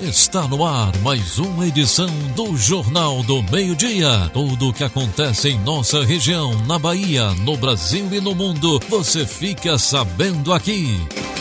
Está no ar mais uma edição do Jornal do Meio-Dia. Tudo o que acontece em nossa região, na Bahia, no Brasil e no mundo, você fica sabendo aqui.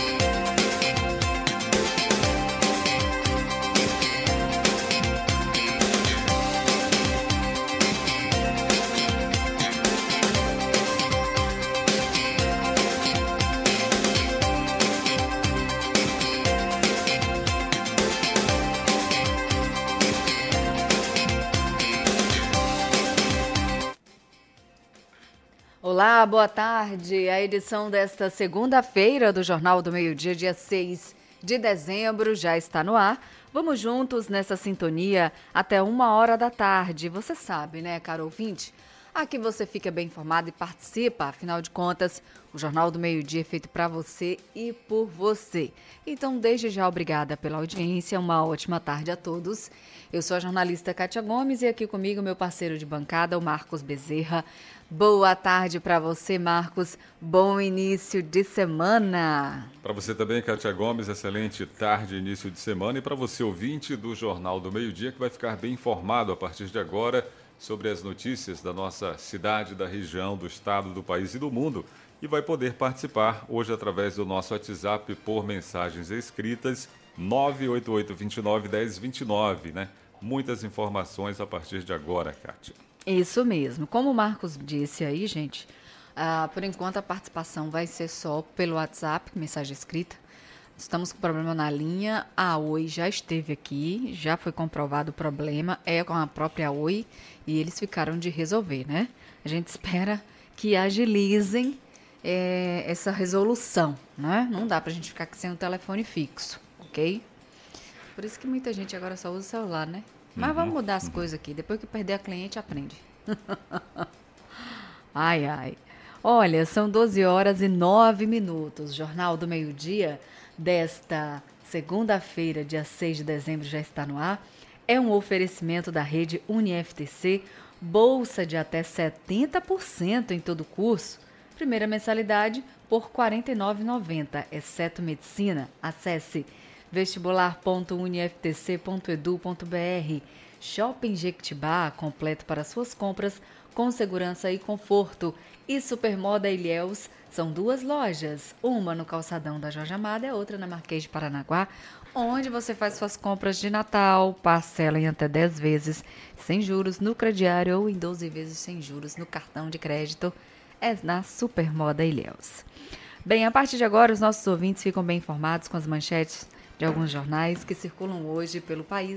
Olá, boa tarde. A edição desta segunda-feira do Jornal do Meio-Dia, dia 6 de dezembro, já está no ar. Vamos juntos nessa sintonia até 1h da tarde. Você sabe, né, caro ouvinte? Aqui você fica bem informado e participa. Afinal de contas, o Jornal do Meio-Dia é feito para você e por você. Então, desde já, obrigada pela audiência. Uma ótima tarde a todos. Eu sou a jornalista Kátia Gomes e aqui comigo meu parceiro de bancada, o Marcos Bezerra. Boa tarde para você, Marcos. Bom início de semana. Para você também, Kátia Gomes, excelente tarde, início de semana. E para você, ouvinte do Jornal do Meio-Dia, que vai ficar bem informado a partir de agora sobre as notícias da nossa cidade, da região, do estado, do país e do mundo. E vai poder participar hoje através do nosso WhatsApp por mensagens escritas 988291029, né? Muitas informações a partir de agora, Kátia. Isso mesmo. Como o Marcos disse aí, gente, por enquanto a participação vai ser só pelo WhatsApp, mensagem escrita. Estamos com problema na linha. A Oi já esteve aqui, já foi comprovado o problema, é com a própria Oi e eles ficaram de resolver, né? A gente espera que agilizem essa resolução, né? Não dá pra gente ficar sem o telefone fixo, ok? Por isso que muita gente agora só usa o celular, né? Mas vamos mudar as coisas aqui. Depois que perder a cliente, aprende. Ai, ai. Olha, são 12h09. Jornal do Meio-Dia desta segunda-feira, dia 6 de dezembro, já está no ar. É um oferecimento da rede UniFTC, bolsa de até 70% em todo o curso. Primeira mensalidade por R$ 49,90, exceto medicina. Acesse vestibular.uniftc.edu.br. Shopping Jequitibá, completo para suas compras, com segurança e conforto. E Supermoda Ilhéus, são duas lojas, uma no calçadão da Jorge Amado e a outra na Marquês de Paranaguá, onde você faz suas compras de Natal, parcela em até 10 vezes sem juros no crediário ou em 12 vezes sem juros no cartão de crédito. É na Supermoda Ilhéus. Bem, a partir de agora, os nossos ouvintes ficam bem informados com as manchetes de alguns jornais que circulam hoje pelo país.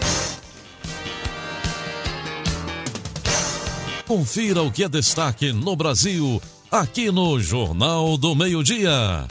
Confira o que é destaque no Brasil, aqui no Jornal do Meio-Dia.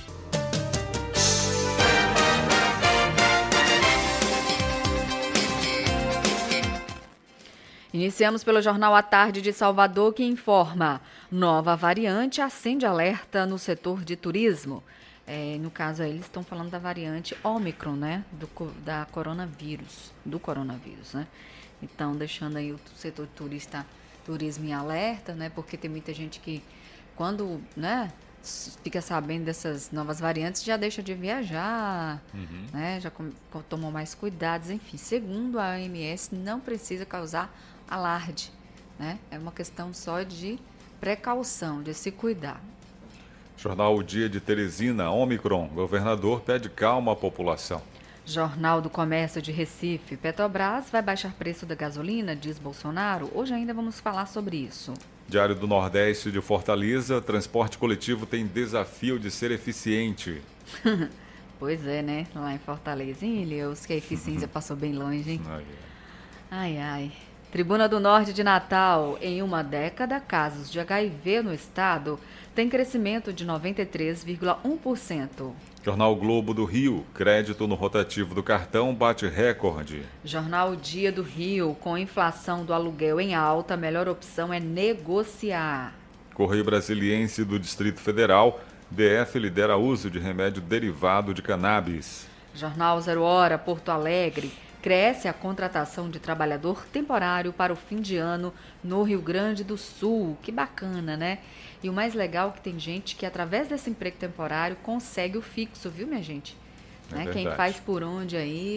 Iniciamos pelo Jornal à Tarde de Salvador, que informa: nova variante acende alerta no setor de turismo. No caso, eles estão falando da variante Ômicron, né? Do coronavírus, né? Então, deixando aí o setor de turismo em alerta, né? Porque tem muita gente que, quando, né, fica sabendo dessas novas variantes, já deixa de viajar, né? Já tomou mais cuidados, enfim. Segundo a OMS, não precisa causar alarde, né? É uma questão só de precaução, de se cuidar. Jornal O Dia de Teresina, Ômicron. Governador pede calma à população. Jornal do Comércio de Recife. Petrobras vai baixar preço da gasolina, diz Bolsonaro. Hoje ainda vamos falar sobre isso. Diário do Nordeste de Fortaleza. Transporte coletivo tem desafio de ser eficiente. Pois é, né? Lá em Fortaleza. Em Ilhéus, que a eficiência passou bem longe, hein? Ai, ai. Tribuna do Norte de Natal. Em uma década, casos de HIV no estado têm crescimento de 93,1%. Jornal Globo do Rio. Crédito no rotativo do cartão bate recorde. Jornal Dia do Rio. Com inflação do aluguel em alta, a melhor opção é negociar. Correio Brasiliense do Distrito Federal. DF lidera uso de remédio derivado de cannabis. Jornal 0 Hora, Porto Alegre. Cresce a contratação de trabalhador temporário para o fim de ano no Rio Grande do Sul. Que bacana, né? E o mais legal é que tem gente que, através desse emprego temporário, consegue o fixo, viu, minha gente? Né? Quem faz por onde aí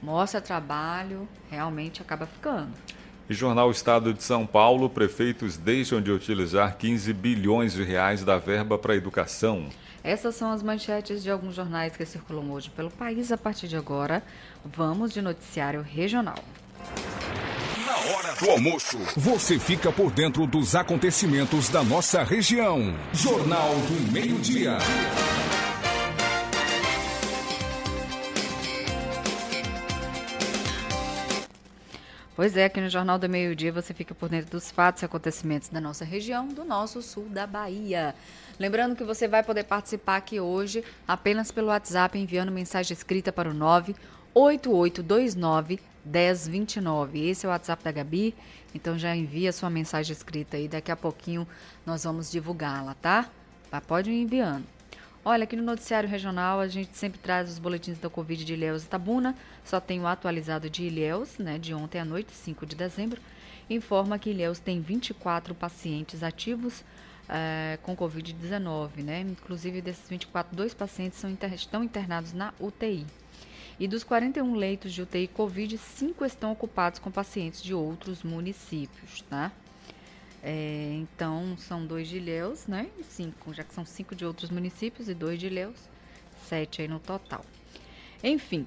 mostra trabalho, realmente acaba ficando. E Jornal Estado de São Paulo, prefeitos deixam de utilizar 15 bilhões de reais da verba para a educação. Essas são as manchetes de alguns jornais que circulam hoje pelo país. A partir de agora, vamos de noticiário regional. Na hora do almoço, você fica por dentro dos acontecimentos da nossa região. Jornal do Meio-Dia. Pois é, aqui no Jornal do Meio-Dia você fica por dentro dos fatos e acontecimentos da nossa região, do nosso sul da Bahia. Lembrando que você vai poder participar aqui hoje apenas pelo WhatsApp, enviando mensagem escrita para o 98829-1029. Esse é o WhatsApp da Gabi, então já envia sua mensagem escrita aí, daqui a pouquinho nós vamos divulgá-la, tá? Pode ir enviando. Olha, aqui no Noticiário Regional a gente sempre traz os boletins da Covid de Ilhéus e Itabuna. Só tem o atualizado de Ilhéus, né, de ontem à noite, 5 de dezembro. Informa que Ilhéus tem 24 pacientes ativos com Covid-19, né? Inclusive, desses 24, 2 pacientes estão internados na UTI. E dos 41 leitos de UTI Covid, 5 estão ocupados com pacientes de outros municípios, tá? Então, são 2 de Ilhéus, né? 5, já que são 5 de outros municípios e 2 de Ilhéus, 7 aí no total. Enfim,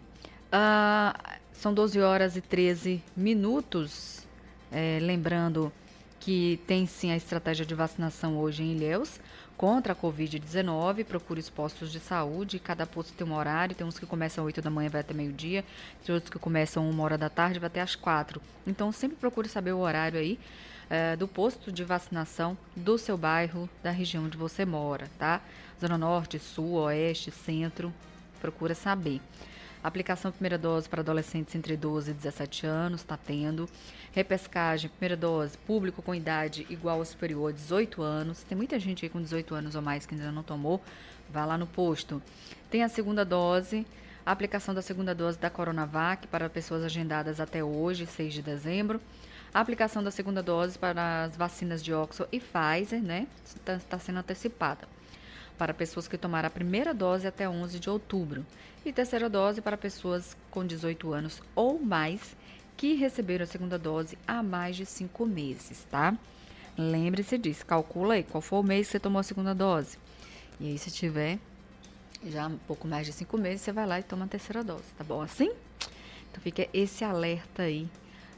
são 12 horas e 13 minutos. Lembrando que tem sim a estratégia de vacinação hoje em Ilhéus contra a Covid-19. Procure os postos de saúde. Cada posto tem um horário. Tem uns que começam às 8 da manhã e vai até meio-dia. Tem outros que começam 1 hora da tarde e vai até às 4. Então, sempre procure saber o horário aí do posto de vacinação do seu bairro, da região onde você mora, tá? Zona Norte, Sul, Oeste, Centro, procura saber. Aplicação primeira dose para adolescentes entre 12 e 17 anos, está tendo. Repescagem, primeira dose, público com idade igual ou superior a 18 anos. Tem muita gente aí com 18 anos ou mais que ainda não tomou, vá lá no posto. Tem a segunda dose, a aplicação da segunda dose da Coronavac para pessoas agendadas até hoje, 6 de dezembro. A aplicação da segunda dose para as vacinas de Oxford e Pfizer, né, está sendo antecipada para pessoas que tomaram a primeira dose até 11 de outubro. E terceira dose para pessoas com 18 anos ou mais que receberam a segunda dose há mais de 5 meses, tá? Lembre-se disso, calcula aí qual foi o mês que você tomou a segunda dose. E aí, se tiver já um pouco mais de 5 meses, você vai lá e toma a terceira dose, tá bom assim? Então fica esse alerta aí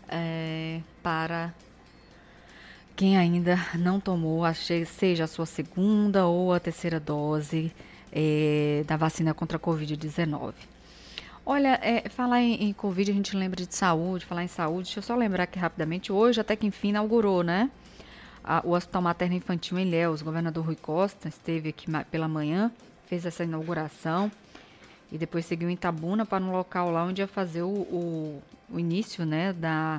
para quem ainda não tomou, seja a sua segunda ou a terceira dose da vacina contra a Covid-19. Olha, falar em Covid, a gente lembra de saúde, falar em saúde, deixa eu só lembrar aqui rapidamente, hoje até que enfim inaugurou, né? O Hospital Materno Infantil em Ilhéus. O governador Rui Costa esteve aqui pela manhã, fez essa inauguração e depois seguiu em Itabuna para um local lá onde ia fazer o início, né,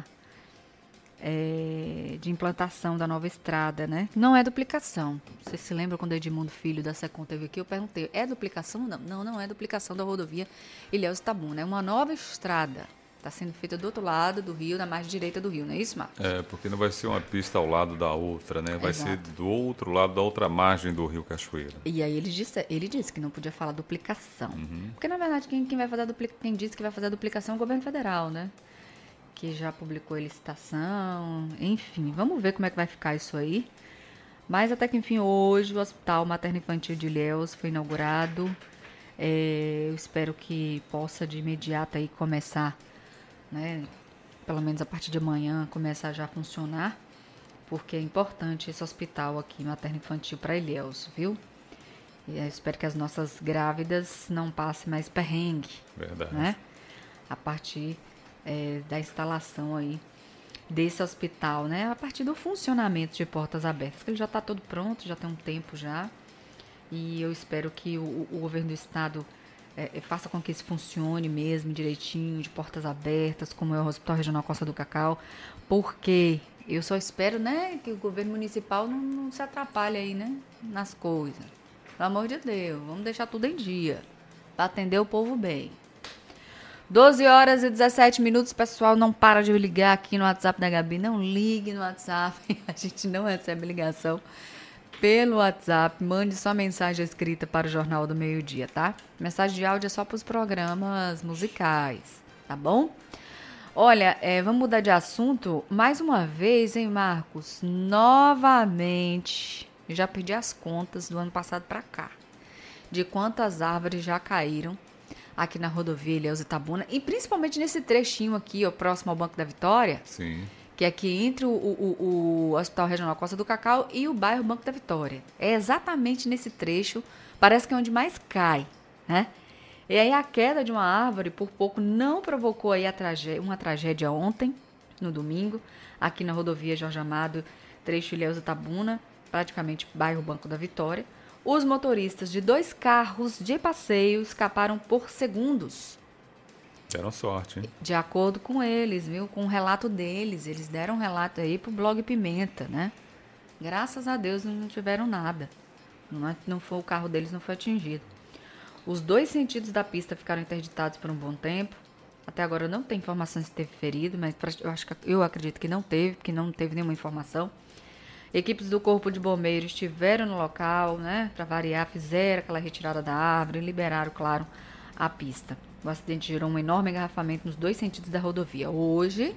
de implantação da nova estrada, né? Não é duplicação. Você se lembra quando Edmundo Filho da Secom teve aqui? Eu perguntei, é duplicação? Não é duplicação da rodovia Ilhéus-Itabuna. É uma nova estrada. Está sendo feita do outro lado do rio, na margem direita do rio, não é isso, Marcos? Porque não vai ser uma pista ao lado da outra, né? Vai Exato. ser do outro lado, da outra margem do rio Cachoeira. E aí ele disse que não podia falar duplicação. Porque, na verdade, quem disse que vai fazer a duplicação é o governo federal, né? Que já publicou a licitação, enfim, vamos ver como é que vai ficar isso aí. Mas até que enfim, hoje o Hospital Materno Infantil de Ilhéus foi inaugurado. Eu espero que possa de imediato aí começar, né, pelo menos a partir de amanhã, começar já a funcionar, porque é importante esse hospital aqui, Materno Infantil, para Ilhéus, viu? E eu espero que as nossas grávidas não passem mais perrengue. Verdade. Né? A partir da instalação aí desse hospital, né? A partir do funcionamento de portas abertas, que ele já está todo pronto, já tem um tempo já, e eu espero que o governo do estado faça com que isso funcione mesmo direitinho, de portas abertas, como é o Hospital Regional Costa do Cacau, porque eu só espero, né, que o governo municipal não se atrapalhe aí, né, nas coisas. Pelo amor de Deus, vamos deixar tudo em dia, para atender o povo bem. 12 horas e 17 minutos, pessoal, não para de me ligar aqui no WhatsApp da Gabi, não ligue no WhatsApp, a gente não recebe ligação pelo WhatsApp, mande só mensagem escrita para o Jornal do Meio-Dia, tá? Mensagem de áudio é só para os programas musicais, tá bom? Olha, vamos mudar de assunto mais uma vez, hein, Marcos? Novamente, eu já perdi as contas do ano passado para cá, de quantas árvores já caíram aqui na rodovia Ilhéus Itabuna, e principalmente nesse trechinho aqui, ó, próximo ao Banco da Vitória. Sim. Que é aqui entre o Hospital Regional Costa do Cacau e o bairro Banco da Vitória. É exatamente nesse trecho, parece que é onde mais cai, né? E aí a queda de uma árvore por pouco não provocou aí uma tragédia ontem, no domingo, aqui na rodovia Jorge Amado, trecho Ilhéus Itabuna, praticamente bairro Banco da Vitória. Os motoristas de 2 carros de passeio escaparam por segundos. Deram sorte, hein? De acordo com eles, viu? Com o relato deles. Eles deram um relato aí pro blog Pimenta, né? Graças a Deus não tiveram nada. Não foi, o carro deles não foi atingido. Os 2 sentidos da pista ficaram interditados por um bom tempo. Até agora não tem informação se teve ferido, mas eu acredito que não teve, porque não teve nenhuma informação. Equipes do Corpo de Bombeiros estiveram no local, né? Para variar, fizeram aquela retirada da árvore e liberaram, claro, a pista. O acidente gerou um enorme engarrafamento nos 2 sentidos da rodovia. Hoje,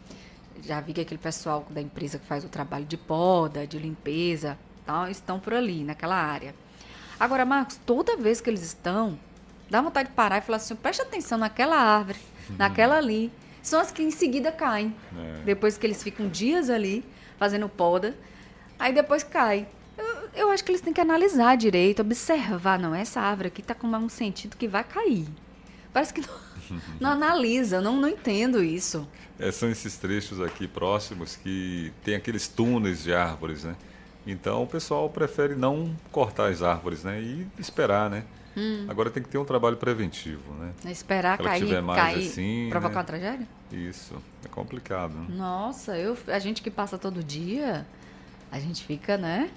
já vi que aquele pessoal da empresa que faz o trabalho de poda, de limpeza, tal, estão por ali, naquela área. Agora, Marcos, toda vez que eles estão, dá vontade de parar e falar assim, preste atenção naquela árvore, naquela ali. São as que em seguida caem. Depois que eles ficam dias ali, fazendo poda, aí depois cai. Eu acho que eles têm que analisar direito, observar. Não, essa árvore aqui está com um sentido que vai cair. Parece que não analisa, não entendo isso. São esses trechos aqui próximos que tem aqueles túneis de árvores, né? Então o pessoal prefere não cortar as árvores, né? E esperar, né? Agora tem que ter um trabalho preventivo, né? Esperar cair, assim, provocar, né? uma tragédia? Isso, é complicado. Né? Nossa, a gente que passa todo dia, a gente fica, né?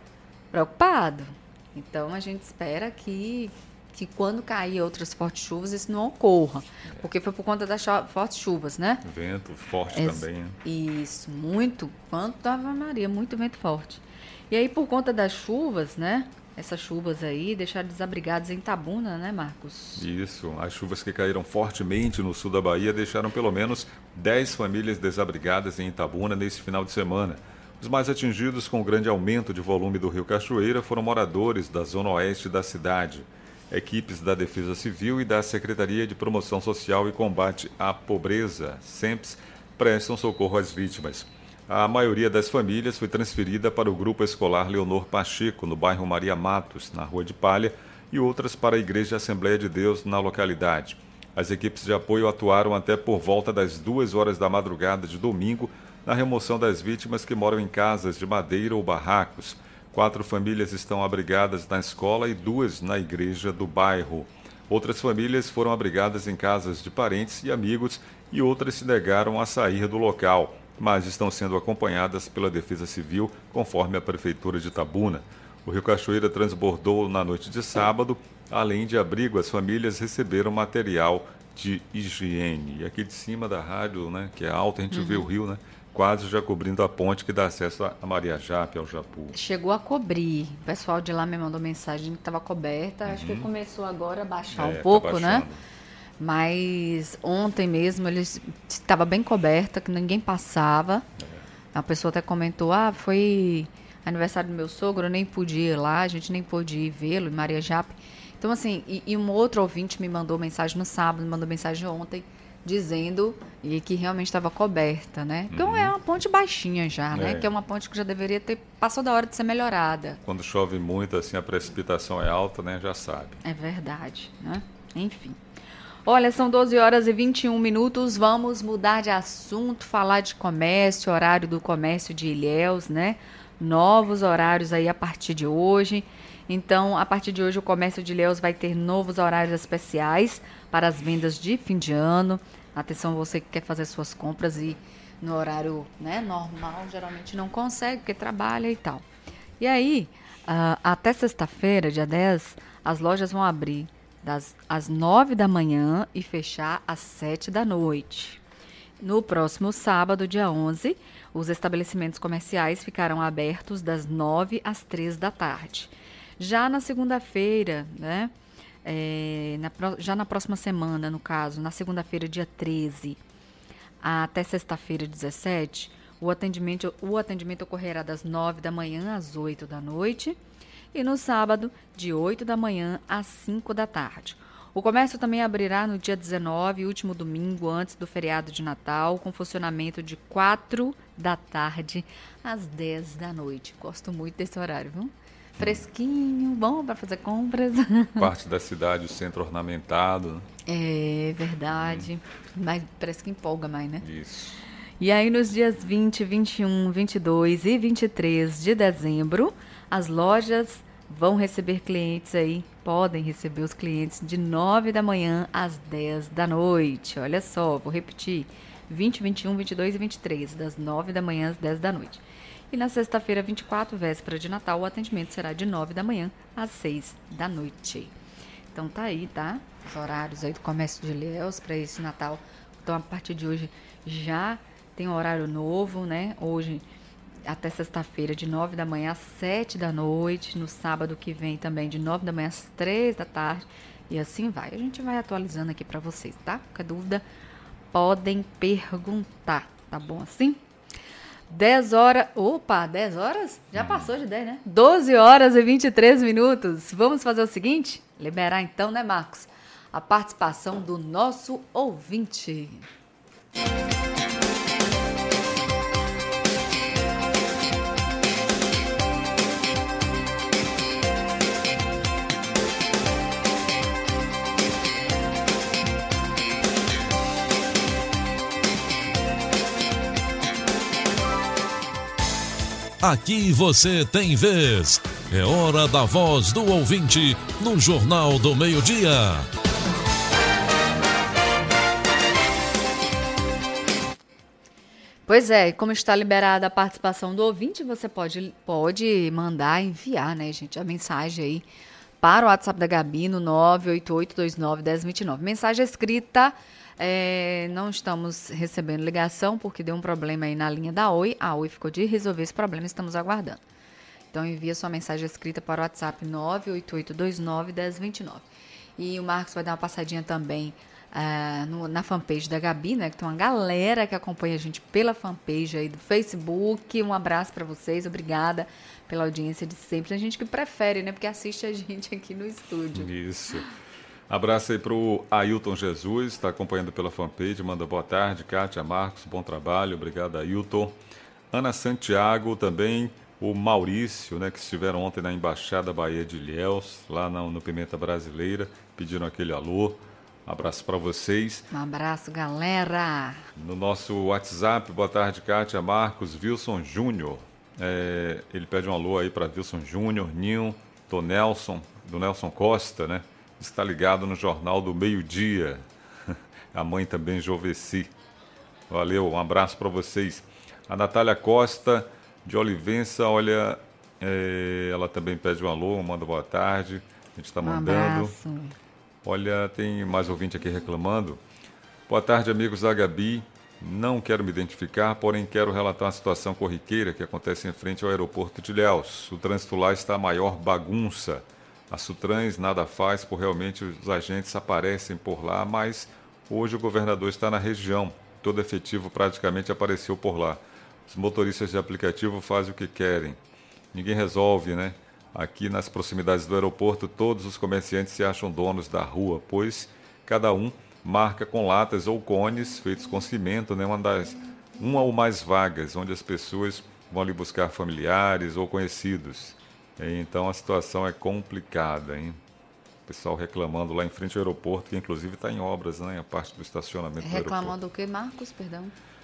Preocupado. Então a gente espera que quando cair outras fortes chuvas, isso não ocorra. Porque foi por conta das fortes chuvas, né? Vento forte também, né? Isso, muito. Quanto Ave Maria, muito vento forte. E aí, por conta das chuvas, né? Essas chuvas aí deixaram desabrigados em Itabuna, né, Marcos? Isso, as chuvas que caíram fortemente no sul da Bahia deixaram pelo menos 10 famílias desabrigadas em Itabuna nesse final de semana. Os mais atingidos com o grande aumento de volume do Rio Cachoeira foram moradores da zona oeste da cidade. Equipes da Defesa Civil e da Secretaria de Promoção Social e Combate à Pobreza, SEMPS, prestam socorro às vítimas. A maioria das famílias foi transferida para o Grupo Escolar Leonor Pacheco, no bairro Maria Matos, na Rua de Palha, e outras para a Igreja Assembleia de Deus, na localidade. As equipes de apoio atuaram até por volta das 2 horas da madrugada de domingo na remoção das vítimas que moram em casas de madeira ou barracos. 4 famílias estão abrigadas na escola e 2 na igreja do bairro. Outras famílias foram abrigadas em casas de parentes e amigos e outras se negaram a sair do local, mas estão sendo acompanhadas pela Defesa Civil, conforme a Prefeitura de Itabuna. O Rio Cachoeira transbordou na noite de sábado. Além de abrigo, as famílias receberam material de higiene. E aqui de cima da rádio, né, que é alta, a gente vê o rio, né? Quase já cobrindo a ponte que dá acesso a Maria Jape, ao Japu. Chegou a cobrir. O pessoal de lá me mandou mensagem que estava coberta. Acho que começou agora a baixar um pouco, tá né? Mas ontem mesmo ele estava bem coberta, que ninguém passava. A pessoa até comentou, foi aniversário do meu sogro, eu nem podia ir lá, a gente nem pôde ir vê-lo, em Maria Jape. Então, assim, e um outro ouvinte me mandou mensagem no sábado, me mandou mensagem ontem, dizendo que realmente estava coberta, né? Então é uma ponte baixinha já, né? Que é uma ponte que já deveria passou da hora de ser melhorada. Quando chove muito, assim, a precipitação é alta, né? Já sabe. É verdade, né? Enfim. Olha, são 12 horas e 21 minutos, vamos mudar de assunto, falar de comércio, horário do comércio de Ilhéus, né? Novos horários aí a partir de hoje. Então, a partir de hoje, o comércio de Ilhéus vai ter novos horários especiais para as vendas de fim de ano. Atenção, você que quer fazer suas compras e no horário, né, normal, geralmente não consegue, porque trabalha e tal. E aí, até sexta-feira, dia 10, as lojas vão abrir às 9 da manhã e fechar às 7 da noite. No próximo sábado, dia 11, os estabelecimentos comerciais ficarão abertos das 9 às 3 da tarde. Já na segunda-feira, né, já na próxima semana, no caso, na segunda-feira, dia 13, até sexta-feira, 17, o atendimento ocorrerá das 9 da manhã às 8 da noite e no sábado, de 8 da manhã às 5 da tarde. O comércio também abrirá no dia 19, último domingo, antes do feriado de Natal, com funcionamento de 4 da tarde às 10 da noite. Gosto muito desse horário, viu? Fresquinho, bom para fazer compras. Parte da cidade, o centro ornamentado. É verdade, mas parece que empolga mais, né? Isso. E aí nos dias 20, 21, 22 e 23 de dezembro, as lojas vão receber clientes aí, podem receber os clientes de 9 da manhã às 10 da noite. Olha só, vou repetir, 20, 21, 22 e 23, das 9 da manhã às 10 da noite. E na sexta-feira, 24, véspera de Natal, o atendimento será de 9 da manhã às 6 da noite. Então tá aí, tá? Os horários aí do comércio de Ilhéus para esse Natal. Então a partir de hoje já tem um horário novo, né? Hoje até sexta-feira, de 9 da manhã às 7 da noite. No sábado que vem também, de 9 da manhã às 3 da tarde. E assim vai. A gente vai atualizando aqui para vocês, tá? Qualquer dúvida, podem perguntar, tá bom assim? 10 horas... Opa, 10 horas? Já passou de 10, né? 12 horas e 23 minutos. Vamos fazer o seguinte? Liberar então, né, Marcos? A participação do nosso ouvinte. Aqui você tem vez. É hora da voz do ouvinte no Jornal do Meio-Dia. Pois é, como está liberada a participação do ouvinte, você pode mandar, enviar, né, gente, a mensagem aí para o WhatsApp da Gabi no 988291029. Mensagem escrita. Não estamos recebendo ligação porque deu um problema aí na linha da Oi. A Oi ficou de resolver esse problema, estamos aguardando. Então envia sua mensagem escrita para o WhatsApp 988291029. E o Marcos vai dar uma passadinha também na fanpage da Gabi, né? Que tem uma galera que acompanha a gente pela fanpage aí do Facebook. Um abraço para vocês, obrigada pela audiência de sempre. Tem gente que prefere, né? Porque assiste a gente aqui no estúdio. Isso. Abraço aí para o Ailton Jesus, está acompanhando pela fanpage, manda boa tarde, Kátia, Marcos, bom trabalho, obrigado Ailton. Ana Santiago também, o Maurício, né, que estiveram ontem na Embaixada Bahia de Ilhéus, lá no Pimenta Brasileira, pediram aquele alô. Abraço para vocês. Um abraço, galera. No nosso WhatsApp, boa tarde, Kátia, Marcos, Wilson Júnior. Ele pede um alô aí para Wilson Júnior, Ninho, do Nelson Costa, né? Está ligado no Jornal do Meio-Dia. A mãe também, Joveci. Valeu, um abraço para vocês. A Natália Costa, de Olivença, olha, ela também pede um alô, manda boa tarde. A gente está mandando. Abraço. Olha, tem mais ouvinte aqui reclamando. Boa tarde, amigos da Gabi. Não quero me identificar, porém quero relatar uma situação corriqueira que acontece em frente ao aeroporto de Ilhéus. O trânsito lá está a maior bagunça. A Sutrans nada faz, por realmente os agentes aparecem por lá, mas hoje o governador está na região. Todo efetivo praticamente apareceu por lá. Os motoristas de aplicativo fazem o que querem. Ninguém resolve, né? Aqui nas proximidades do aeroporto, todos os comerciantes se acham donos da rua, pois cada um marca com latas ou cones feitos com cimento, né? Uma ou mais vagas, onde as pessoas vão ali buscar familiares ou conhecidos. Então a situação é complicada, hein? O pessoal reclamando lá em frente ao aeroporto, que inclusive está em obras, né? A parte do estacionamento do aeroporto. Reclamando o quê, Marcos? Perdão.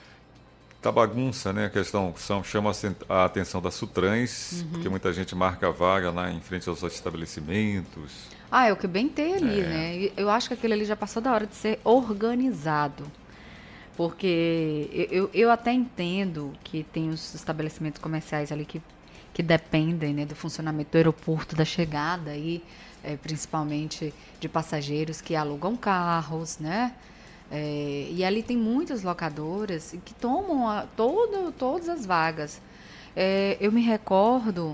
Tá bagunça, né? A questão chama a atenção da Sutrans, porque muita gente marca a vaga lá em frente aos estabelecimentos. É o que bem tem ali, né? Eu acho que aquele ali já passou da hora de ser organizado. Porque eu até entendo que tem os estabelecimentos comerciais ali que dependem, né, do funcionamento do aeroporto, da chegada aí, principalmente de passageiros que alugam carros, né? E ali tem muitas locadoras que tomam todas as vagas. Eu me recordo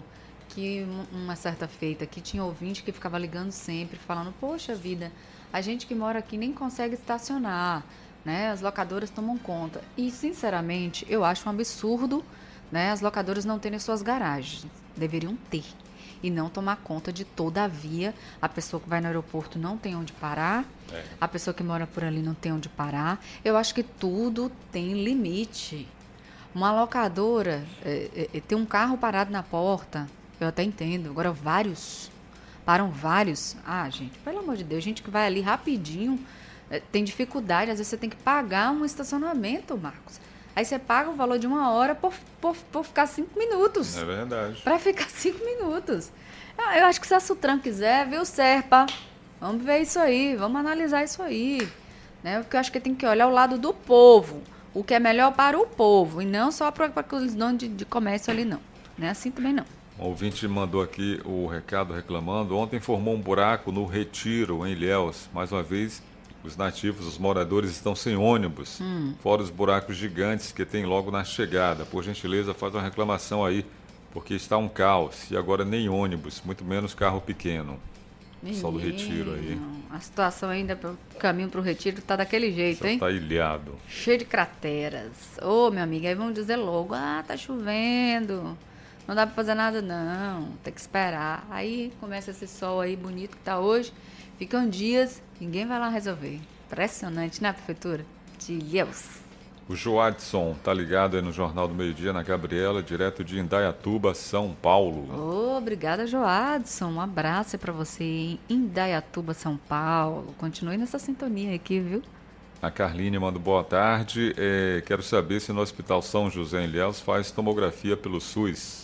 que uma certa feita que tinha ouvinte que ficava ligando sempre, falando, poxa vida, a gente que mora aqui nem consegue estacionar, né? As locadoras tomam conta. E, sinceramente, eu acho um absurdo, né, as locadoras não terem suas garagens. Deveriam ter. E não tomar conta de toda a via. A pessoa que vai no aeroporto não tem onde parar. A pessoa que mora por ali não tem onde parar. Eu acho que tudo tem limite. Uma locadora, tem um carro parado na porta, eu até entendo. Agora param vários. Ah, gente, pelo amor de Deus, gente que vai ali rapidinho, tem dificuldade. Às vezes você tem que pagar um estacionamento, Marcos. Aí você paga o valor de 1 hora por ficar 5 minutos. É verdade. Para ficar 5 minutos. Eu acho que se a Sutran quiser, viu, Serpa? Vamos ver isso aí, vamos analisar isso aí. Né? Porque eu acho que tem que olhar o lado do povo. O que é melhor para o povo. E não só para aqueles donos de comércio ali, não. Não é assim também, não. O ouvinte mandou aqui o recado reclamando. Ontem formou um buraco no Retiro, em Ilhéus. Mais uma vez, os nativos, os moradores estão sem ônibus, fora os buracos gigantes que tem logo na chegada. Por gentileza, faz uma reclamação aí, porque está um caos e agora nem ônibus, muito menos carro pequeno. Só do Retiro aí. A situação ainda, o caminho para o Retiro está daquele jeito, só hein? Está ilhado. Cheio de crateras. Ô, meu amigo, aí vamos dizer logo, tá chovendo, não dá para fazer nada não, tem que esperar. Aí começa esse sol aí bonito que tá hoje. Ficam dias, ninguém vai lá resolver. Impressionante, né, prefeitura? De Ilhéus. O Joadson tá ligado aí no Jornal do Meio Dia, na Gabriela, direto de Indaiatuba, São Paulo. Obrigada, Joadson. Um abraço para você em Indaiatuba, São Paulo. Continue nessa sintonia aqui, viu? A Carline manda boa tarde. Quero saber se no Hospital São José em Ilhéus faz tomografia pelo SUS.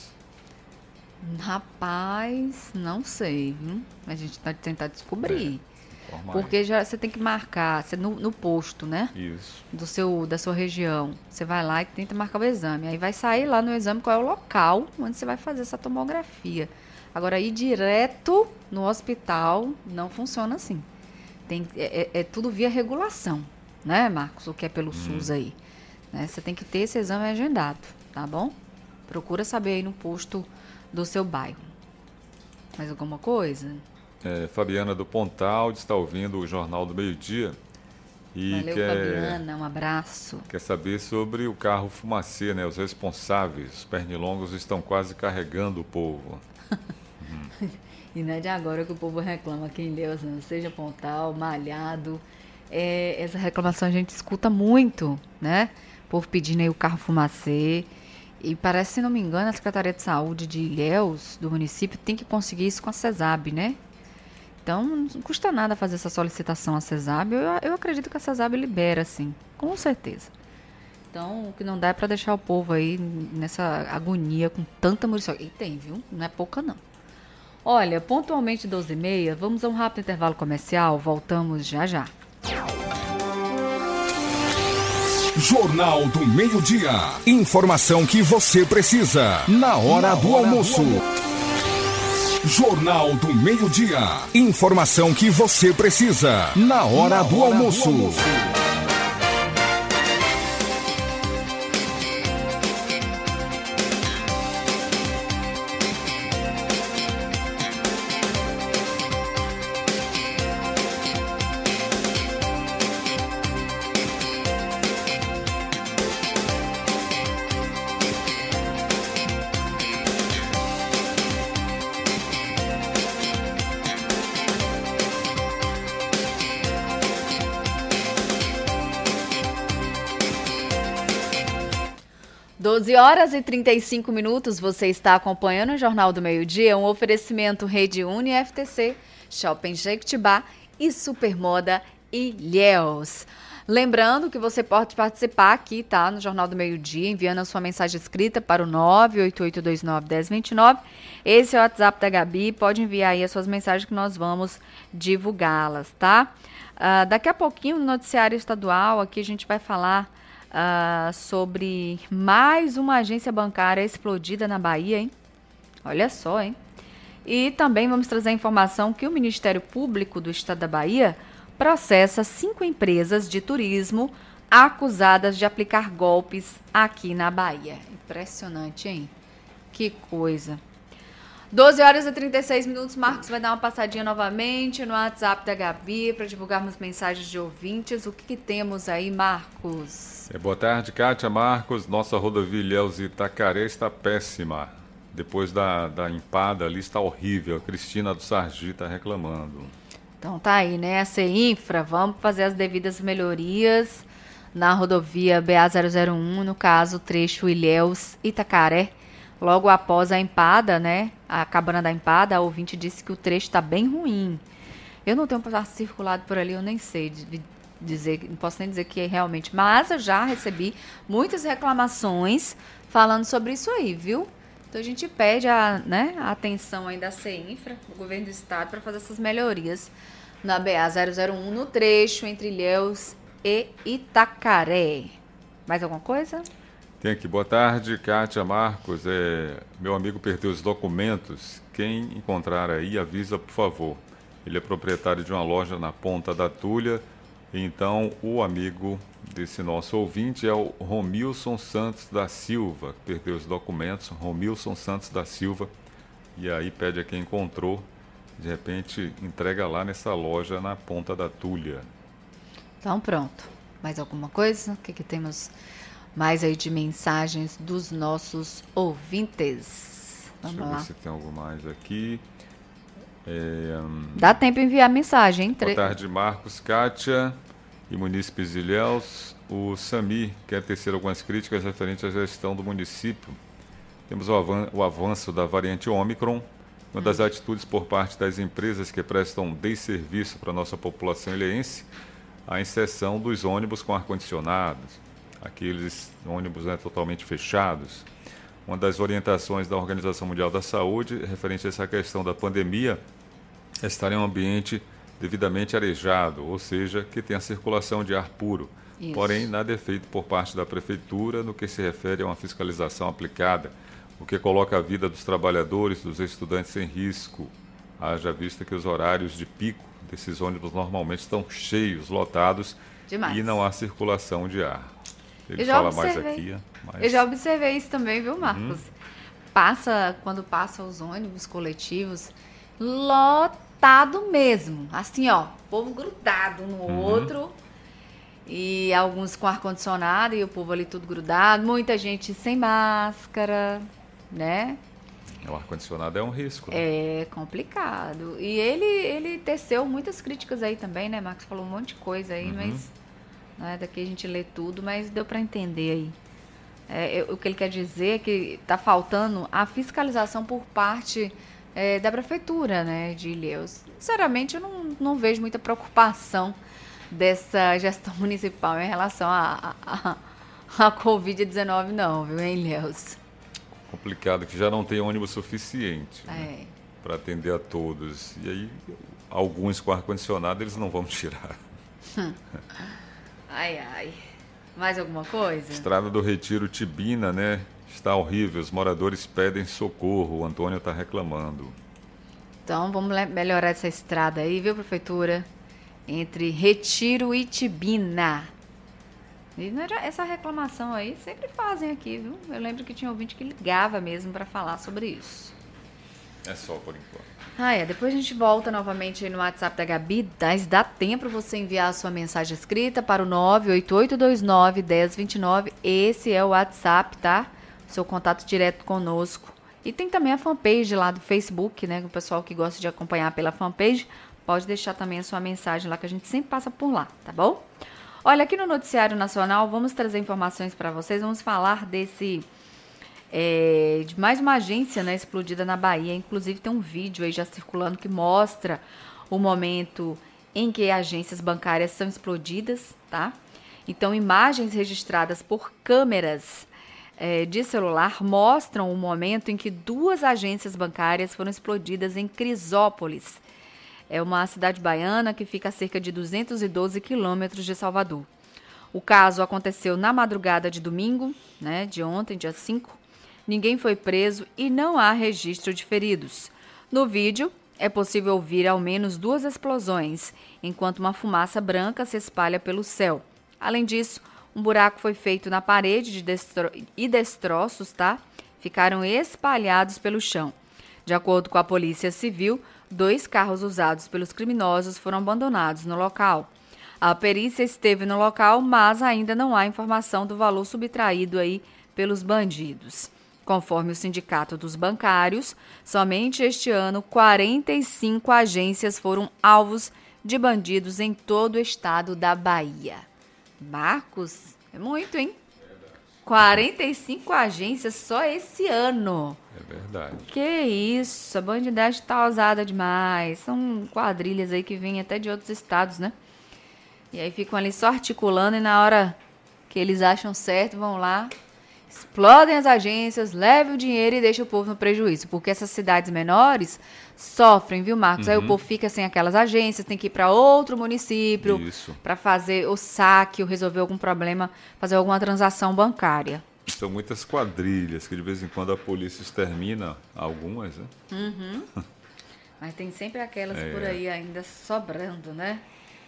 Rapaz, não sei, viu? A gente vai tentar descobrir. Porque já você tem que marcar no posto, né? Isso. Da sua região. Você vai lá e tenta marcar o exame. Aí vai sair lá no exame qual é o local onde você vai fazer essa tomografia. Agora, ir direto no hospital não funciona assim. É tudo via regulação, né, Marcos? O que é pelo SUS aí. Né? Você tem que ter esse exame agendado, tá bom? Procura saber aí no posto do seu bairro. Mais alguma coisa? Fabiana do Pontal está ouvindo o Jornal do Meio Dia e Valeu, Fabiana, um abraço. Quer saber sobre o carro fumacê, né? Os responsáveis, os pernilongos estão quase carregando o povo. E não é de agora que o povo reclama aqui em Ilhéus, não. Seja Pontal, Malhado. Essa reclamação a gente escuta muito, né? O povo pedindo aí o carro fumacê. E parece, se não me engano, a Secretaria de Saúde de Ilhéus, do município, tem que conseguir isso com a CESAB, né? Então, não custa nada fazer essa solicitação à CESAB. Eu acredito que a CESAB libera, sim, com certeza. Então, o que não dá é para deixar o povo aí nessa agonia com tanta munição. E tem, viu? Não é pouca, não. Olha, pontualmente 12h30, vamos a um rápido intervalo comercial. Voltamos já já. Jornal do Meio-Dia. Informação que você precisa na hora do almoço. Jornal do Meio-Dia. Informação que você precisa na hora do almoço. 12h35, você está acompanhando o Jornal do Meio-Dia, um oferecimento Rede Uni, FTC, Shopping Jequitibá e Supermoda Ilhéus. Lembrando que você pode participar aqui, tá, no Jornal do Meio-Dia, enviando a sua mensagem escrita para o 988291029. Esse é o WhatsApp da Gabi, pode enviar aí as suas mensagens que nós vamos divulgá-las, tá? Daqui a pouquinho, no noticiário estadual, aqui a gente vai falar sobre mais uma agência bancária explodida na Bahia, hein? Olha só, hein? E também vamos trazer a informação que o Ministério Público do Estado da Bahia processa 5 empresas de turismo acusadas de aplicar golpes aqui na Bahia. Impressionante, hein? Que coisa. 12 horas e 36 minutos, Marcos vai dar uma passadinha novamente no WhatsApp da Gabi para divulgarmos mensagens de ouvintes. O que temos aí, Marcos? Boa tarde, Kátia, Marcos. Nossa rodovia Ilhéus-Itacaré está péssima. Depois da empada ali está horrível. A Cristina do Sargi está reclamando. Então tá aí, né? A CEINFRA, vamos fazer as devidas melhorias na rodovia BA-001, no caso, trecho Ilhéus-Itacaré. Logo após a empada, né? A cabana da empada, a ouvinte disse que o trecho está bem ruim. Eu não tenho circulado por ali, eu nem sei dizer, não posso nem dizer que é realmente. Mas eu já recebi muitas reclamações falando sobre isso aí, viu? Então a gente pede a atenção aí da CEINFRA, do governo do estado, para fazer essas melhorias na BA-001, no trecho entre Ilhéus e Itacaré. Mais alguma coisa? Tem aqui, boa tarde, Kátia, Marcos. Meu amigo perdeu os documentos. Quem encontrar aí, avisa, por favor. Ele é proprietário de uma loja na Ponta da Tulha. Então, o amigo desse nosso ouvinte é o Romilson Santos da Silva, que perdeu os documentos. Romilson Santos da Silva. E aí pede a quem encontrou, de repente, entrega lá nessa loja na Ponta da Tulha. Então, pronto. Mais alguma coisa? O que temos mais aí de mensagens dos nossos ouvintes? Vamos lá. Deixa eu ver se tem algo mais aqui. Dá tempo de enviar mensagem, hein? Boa tarde, Marcos, Kátia e munícipes de Ilhéus. O Sami quer tecer algumas críticas referentes à gestão do município. Temos o avanço da variante Ômicron, uma das atitudes por parte das empresas que prestam desserviço para a nossa população ilhéense, a inserção dos ônibus com ar-condicionados, aqueles ônibus totalmente fechados. Uma das orientações da Organização Mundial da Saúde, referente a essa questão da pandemia, é estar em um ambiente devidamente arejado, ou seja, que tenha circulação de ar puro. Isso. Porém, nada é feito por parte da Prefeitura no que se refere a uma fiscalização aplicada, o que coloca a vida dos trabalhadores, dos estudantes em risco, haja vista que os horários de pico desses ônibus normalmente estão cheios, lotados, demais. E não há circulação de ar. Ele fala mais aqui. Mas... Eu já observei isso também, viu, Marcos? Quando passa os ônibus coletivos, lotado mesmo. Assim, ó, povo grudado um no outro. E alguns com ar-condicionado e o povo ali tudo grudado. Muita gente sem máscara, né? O ar-condicionado é um risco. Né? É complicado. E ele teceu muitas críticas aí também, né, Marcos? Falou um monte de coisa aí, mas... Daqui a gente lê tudo, mas deu para entender aí. O que ele quer dizer é que está faltando a fiscalização por parte da Prefeitura, né, de Ilhéus. Sinceramente, eu não vejo muita preocupação dessa gestão municipal em relação a Covid-19 não, viu, em Ilhéus. Complicado, que já não tem ônibus suficiente para atender a todos. E aí, alguns com ar-condicionado, eles não vão tirar. Ai. Mais alguma coisa? Estrada do Retiro Tibina, né? Está horrível. Os moradores pedem socorro. O Antônio está reclamando. Então, vamos melhorar essa estrada aí, viu, Prefeitura? Entre Retiro e Tibina. E essa reclamação aí sempre fazem aqui, viu? Eu lembro que tinha ouvinte que ligava mesmo para falar sobre isso. É só por enquanto. Depois a gente volta novamente aí no WhatsApp da Gabi, mas dá tempo você enviar a sua mensagem escrita para o 98829-1029. Esse é o WhatsApp, tá? Seu contato direto conosco. E tem também a fanpage lá do Facebook, né? O pessoal que gosta de acompanhar pela fanpage pode deixar também a sua mensagem lá, que a gente sempre passa por lá, tá bom? Olha, aqui no Noticiário Nacional, vamos trazer informações para vocês. Vamos falar de mais uma agência, né, explodida na Bahia. Inclusive tem um vídeo aí já circulando que mostra o momento em que agências bancárias são explodidas, tá? Então, imagens registradas por câmeras de celular mostram o momento em que 2 agências bancárias foram explodidas em Crisópolis. É uma cidade baiana que fica a cerca de 212 quilômetros de Salvador. O caso aconteceu na madrugada de domingo, né, de ontem, dia 5. Ninguém foi preso e não há registro de feridos. No vídeo, é possível ouvir ao menos 2 explosões, enquanto uma fumaça branca se espalha pelo céu. Além disso, um buraco foi feito na parede e destroços, tá? Ficaram espalhados pelo chão. De acordo com a Polícia Civil, 2 carros usados pelos criminosos foram abandonados no local. A perícia esteve no local, mas ainda não há informação do valor subtraído aí pelos bandidos. Conforme o Sindicato dos Bancários, somente este ano 45 agências foram alvos de bandidos em todo o estado da Bahia. Marcos, é muito, hein? 45 agências só esse ano. É verdade. Que isso, a bandidagem tá ousada demais. São quadrilhas aí que vêm até de outros estados, né? E aí ficam ali só articulando e na hora que eles acham certo, vão lá, explodem as agências, levem o dinheiro e deixam o povo no prejuízo. Porque essas cidades menores sofrem, viu, Marcos? Aí o povo fica sem aquelas agências, tem que ir para outro município para fazer o saque ou resolver algum problema, fazer alguma transação bancária. São muitas quadrilhas que de vez em quando a polícia extermina algumas, né? Mas tem sempre aquelas por aí ainda sobrando, né?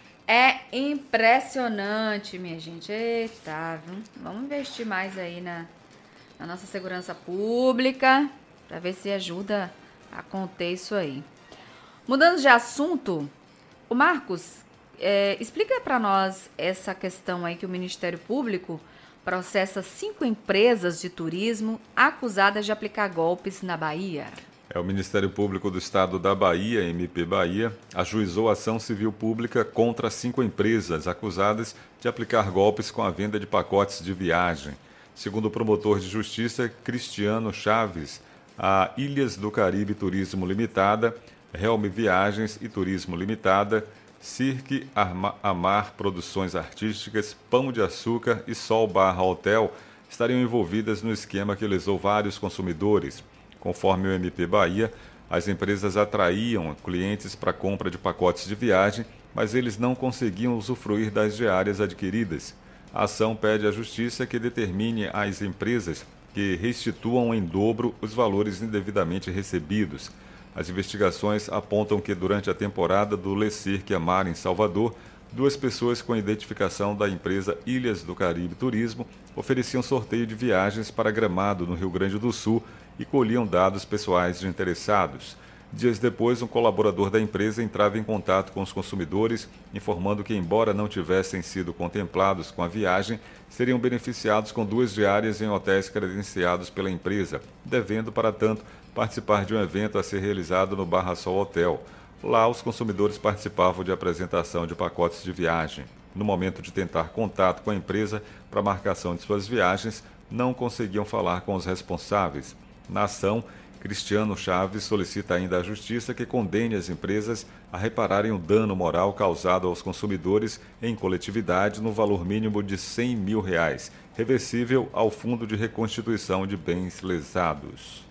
É impressionante, minha gente. Eita, viu? Vamos investir mais aí na nossa segurança pública para ver se ajuda a conter isso aí. Mudando de assunto, o Marcos, explica para nós essa questão aí que o Ministério Público processa 5 empresas de turismo acusadas de aplicar golpes na Bahia. O Ministério Público do Estado da Bahia, MP Bahia, ajuizou ação civil pública contra 5 empresas acusadas de aplicar golpes com a venda de pacotes de viagem. Segundo o promotor de justiça Cristiano Chaves, a Ilhas do Caribe Turismo Limitada, Helm Viagens e Turismo Limitada, Cirque Amar Produções Artísticas, Pão de Açúcar e Sol Barra Hotel estariam envolvidas no esquema que lesou vários consumidores. Conforme o MP Bahia, as empresas atraíam clientes para compra de pacotes de viagem, mas eles não conseguiam usufruir das diárias adquiridas. A ação pede à Justiça que determine às empresas que restituam em dobro os valores indevidamente recebidos. As investigações apontam que durante a temporada do Le Cirque Amar em Salvador, 2 pessoas com identificação da empresa Ilhas do Caribe Turismo ofereciam sorteio de viagens para Gramado, no Rio Grande do Sul, e colhiam dados pessoais de interessados. Dias depois, um colaborador da empresa entrava em contato com os consumidores, informando que, embora não tivessem sido contemplados com a viagem, seriam beneficiados com 2 diárias em hotéis credenciados pela empresa, devendo, para tanto, participar de um evento a ser realizado no Barra Sol Hotel. Lá, os consumidores participavam de apresentação de pacotes de viagem. No momento de tentar contato com a empresa para marcação de suas viagens, não conseguiam falar com os responsáveis. Na ação, Cristiano Chaves solicita ainda à Justiça que condene as empresas a repararem o dano moral causado aos consumidores em coletividade no valor mínimo de R$100 mil, reversível ao Fundo de Reconstituição de Bens Lesados.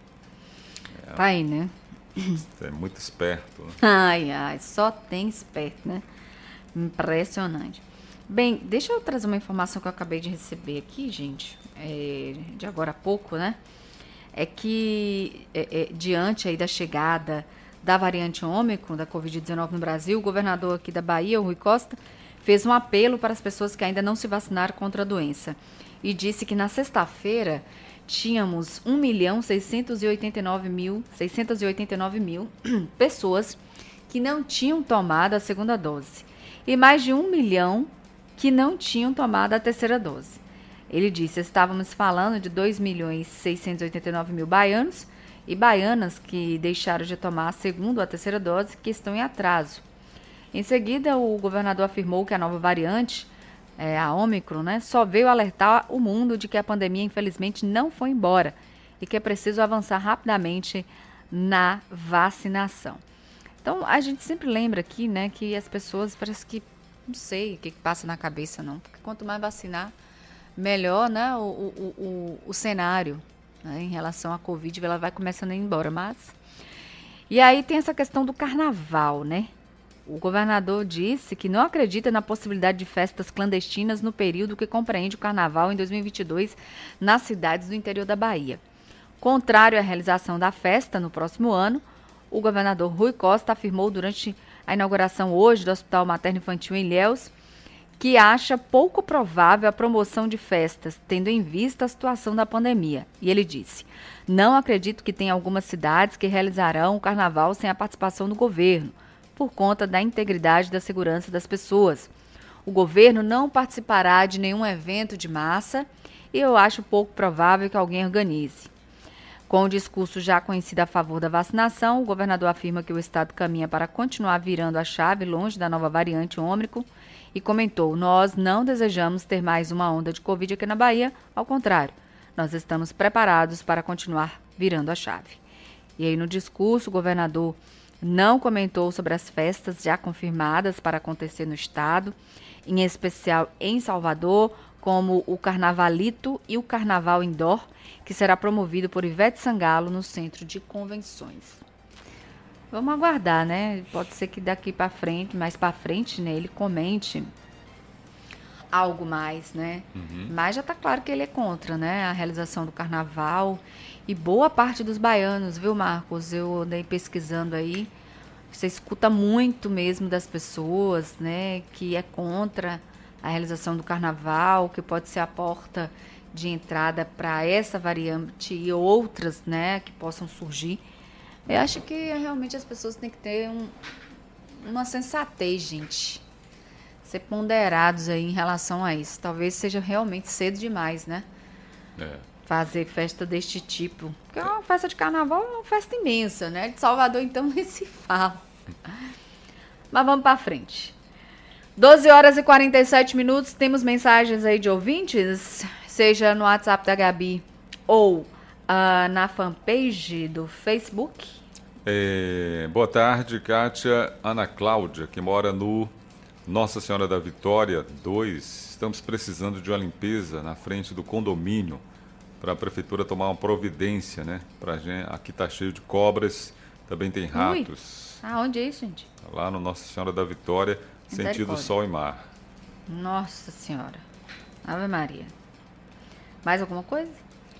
Tá aí, né? É muito esperto, né? Ai, só tem esperto, né? Impressionante. Bem, deixa eu trazer uma informação que eu acabei de receber aqui, gente, de agora a pouco, né? É que, diante aí da chegada da variante Ômicron, da Covid-19 no Brasil, o governador aqui da Bahia, o Rui Costa, fez um apelo para as pessoas que ainda não se vacinaram contra a doença. E disse que na sexta-feira tínhamos 1.689.000 pessoas que não tinham tomado a segunda dose. E mais de 1 milhão que não tinham tomado a terceira dose. Ele disse, estávamos falando de 2.689.000 baianos e baianas que deixaram de tomar a segunda ou a terceira dose, que estão em atraso. Em seguida, o governador afirmou que a nova variante, a Ômicron, né, só veio alertar o mundo de que a pandemia, infelizmente, não foi embora e que é preciso avançar rapidamente na vacinação. Então, a gente sempre lembra aqui, né, que as pessoas parece que, não sei o que passa na cabeça, não, porque quanto mais vacinar, melhor, né, o cenário, né, em relação à Covid, ela vai começando a ir embora, mas... E aí tem essa questão do carnaval, né? O governador disse que não acredita na possibilidade de festas clandestinas no período que compreende o carnaval em 2022 nas cidades do interior da Bahia. Contrário à realização da festa no próximo ano, o governador Rui Costa afirmou durante a inauguração hoje do Hospital Materno Infantil em Ilhéus que acha pouco provável a promoção de festas, tendo em vista a situação da pandemia. E ele disse: não acredito que tenha algumas cidades que realizarão o carnaval sem a participação do governo, por conta da integridade e da segurança das pessoas. O governo não participará de nenhum evento de massa e eu acho pouco provável que alguém organize. Com o discurso já conhecido a favor da vacinação, o governador afirma que o estado caminha para continuar virando a chave longe da nova variante Ômicron e comentou: nós não desejamos ter mais uma onda de Covid aqui na Bahia, ao contrário, nós estamos preparados para continuar virando a chave. E aí no discurso o governador não comentou sobre as festas já confirmadas para acontecer no estado, em especial em Salvador, como o Carnavalito e o Carnaval Indoor, que será promovido por Ivete Sangalo no Centro de Convenções. Vamos aguardar, né? Pode ser que daqui para frente, mais para frente, né, ele comente algo mais, né? Mas já está claro que ele é contra, né, a realização do carnaval. E boa parte dos baianos, viu, Marcos? Eu andei pesquisando aí. Você escuta muito mesmo das pessoas, né, que é contra a realização do carnaval, que pode ser a porta de entrada para essa variante e outras, né, que possam surgir. Eu acho que realmente as pessoas têm que ter uma sensatez, gente. Ser ponderados aí em relação a isso. Talvez seja realmente cedo demais, né? Fazer festa deste tipo. Porque uma festa de carnaval é uma festa imensa, né? De Salvador, então, nem se fala. Mas vamos para frente. 12h47, temos mensagens aí de ouvintes, seja no WhatsApp da Gabi ou na fanpage do Facebook. Boa tarde, Kátia. Ana Cláudia, que mora no Nossa Senhora da Vitória 2. Estamos precisando de uma limpeza na frente do condomínio para a prefeitura tomar uma providência, né? Aqui está cheio de cobras, também tem ratos. Onde é isso, gente? Lá no Nossa Senhora da Vitória, sentido sol e mar. Nossa Senhora. Ave Maria. Mais alguma coisa?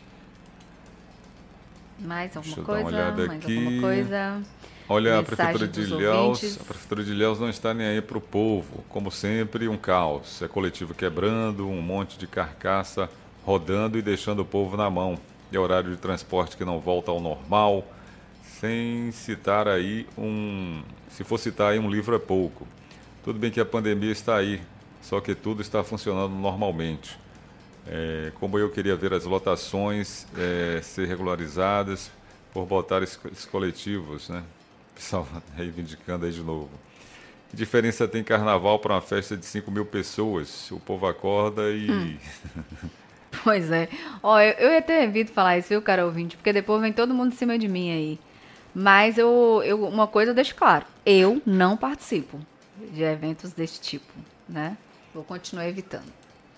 Mais alguma coisa? Deixa eu dar uma olhada aqui. Alguma coisa? Olha, a Prefeitura de Ilhéus não está nem aí para o povo. Como sempre, um caos. É coletivo quebrando, um monte de carcaça rodando e deixando o povo na mão. É horário de transporte que não volta ao normal. Sem citar aí se for citar aí um livro é pouco. Tudo bem que a pandemia está aí, só que tudo está funcionando normalmente. Como eu queria ver as lotações ser regularizadas por botar esses coletivos, né? O pessoal reivindicando aí de novo. Que diferença tem carnaval para uma festa de 5.000 pessoas? O povo acorda e... Pois é. Eu ia ter ouvido falar isso, viu, cara ouvinte? Porque depois vem todo mundo em cima de mim aí. Mas uma coisa eu deixo claro. Eu não participo de eventos desse tipo, né? Vou continuar evitando.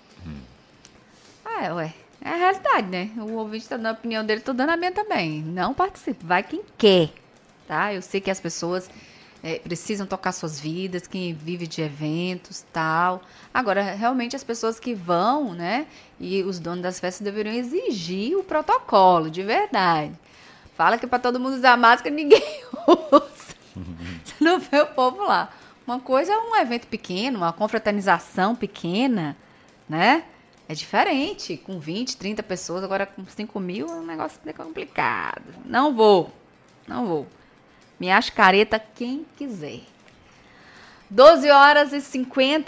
É a realidade, né? O ouvinte está dando a opinião dele, tô dando a minha também. Não participo. Vai quem quer, tá? Eu sei que as pessoas precisam tocar suas vidas, quem vive de eventos, tal. Agora, realmente, as pessoas que vão, né? E os donos das festas deveriam exigir o protocolo, de verdade. Fala que para todo mundo usar máscara, ninguém usa. Você não vê o povo lá. Uma coisa é um evento pequeno, uma confraternização pequena, né? É diferente, com 20, 30 pessoas, agora com 5.000 é um negócio complicado. Não vou. Me acho careta quem quiser. 12h50.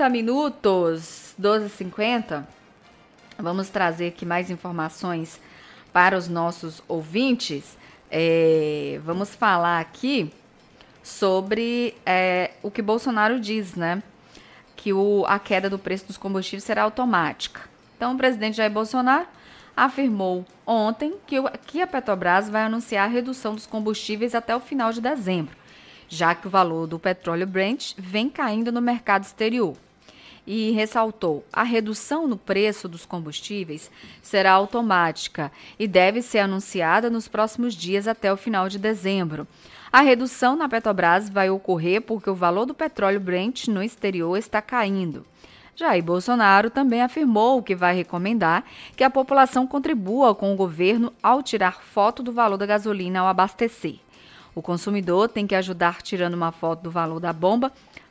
12h50. Vamos trazer aqui mais informações para os nossos ouvintes. Vamos falar aqui sobre o que Bolsonaro diz, né? Que a queda do preço dos combustíveis será automática. Então, o presidente Jair Bolsonaro afirmou ontem que a Petrobras vai anunciar a redução dos combustíveis até o final de dezembro, já que o valor do petróleo Brent vem caindo no mercado exterior. E ressaltou: a redução no preço dos combustíveis será automática e deve ser anunciada nos próximos dias até o final de dezembro. A redução na Petrobras vai ocorrer porque o valor do petróleo Brent no exterior está caindo. Jair Bolsonaro também afirmou que vai recomendar que a população contribua com o governo ao tirar foto do valor da gasolina ao abastecer. O consumidor tem que ajudar tirando uma foto do valor da bomba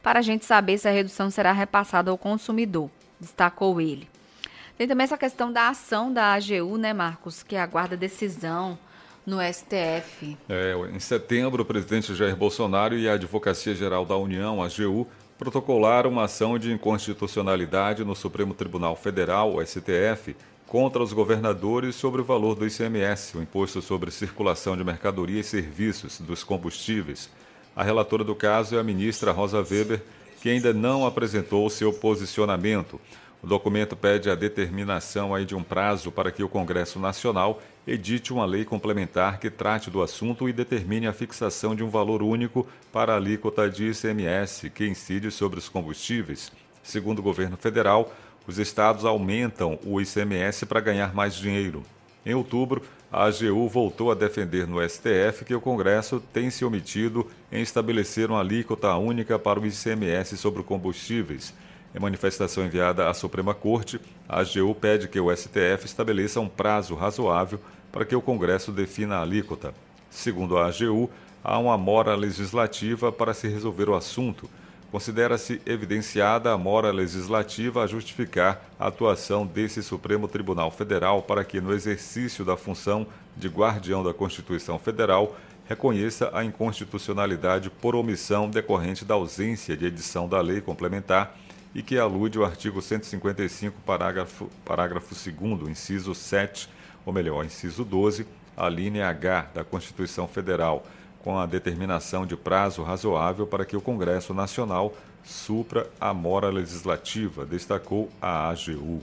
para a gente saber se a redução será repassada ao consumidor, destacou ele. Tem também essa questão da ação da AGU, né, Marcos, que aguarda decisão no STF. Em setembro, o presidente Jair Bolsonaro e a Advocacia Geral da União, AGU, protocolaram uma ação de inconstitucionalidade no Supremo Tribunal Federal, o STF, contra os governadores sobre o valor do ICMS, o Imposto sobre Circulação de Mercadoria e Serviços, dos combustíveis. A relatora do caso é a ministra Rosa Weber, que ainda não apresentou o seu posicionamento. O documento pede a determinação de um prazo para que o Congresso Nacional edite uma lei complementar que trate do assunto e determine a fixação de um valor único para a alíquota de ICMS que incide sobre os combustíveis. Segundo o governo federal, os estados aumentam o ICMS para ganhar mais dinheiro. Em outubro, a AGU voltou a defender no STF que o Congresso tem se omitido em estabelecer uma alíquota única para o ICMS sobre combustíveis. Em manifestação enviada à Suprema Corte, a AGU pede que o STF estabeleça um prazo razoável para que o Congresso defina a alíquota. Segundo a AGU, há uma mora legislativa para se resolver o assunto. Considera-se evidenciada a mora legislativa a justificar a atuação desse Supremo Tribunal Federal para que, no exercício da função de guardião da Constituição Federal, reconheça a inconstitucionalidade por omissão decorrente da ausência de edição da lei complementar e que alude ao artigo 155, parágrafo 2º, inciso 7, ou melhor, inciso 12, a linha H da Constituição Federal, com a determinação de prazo razoável para que o Congresso Nacional supra a mora legislativa, destacou a AGU.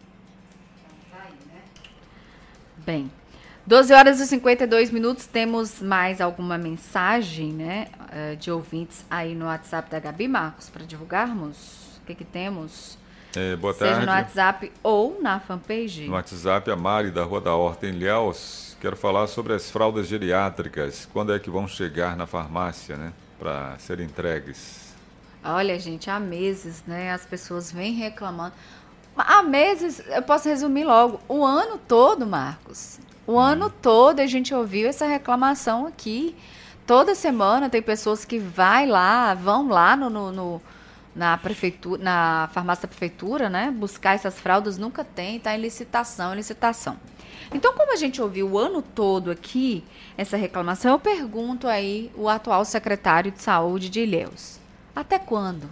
Bem, 12 horas e 52 minutos, temos mais alguma mensagem, né, de ouvintes aí no WhatsApp da Gabi, Marcos, para divulgarmos? O que temos? Boa tarde. Seja no WhatsApp ou na fanpage. No WhatsApp, a Mari, da Rua da Horta, em Ilhéus. Quero falar sobre as fraldas geriátricas. Quando é que vão chegar na farmácia, né, para serem entregues? Olha, gente, há meses, né, as pessoas vêm reclamando. Há meses, eu posso resumir logo, o ano todo, Marcos. O ano todo a gente ouviu essa reclamação aqui. Toda semana tem pessoas que vão lá na prefeitura, na farmácia da prefeitura, né, buscar essas fraldas, nunca tem, está em licitação. Então, como a gente ouviu o ano todo aqui essa reclamação, eu pergunto aí o atual secretário de Saúde de Ilhéus. Até quando?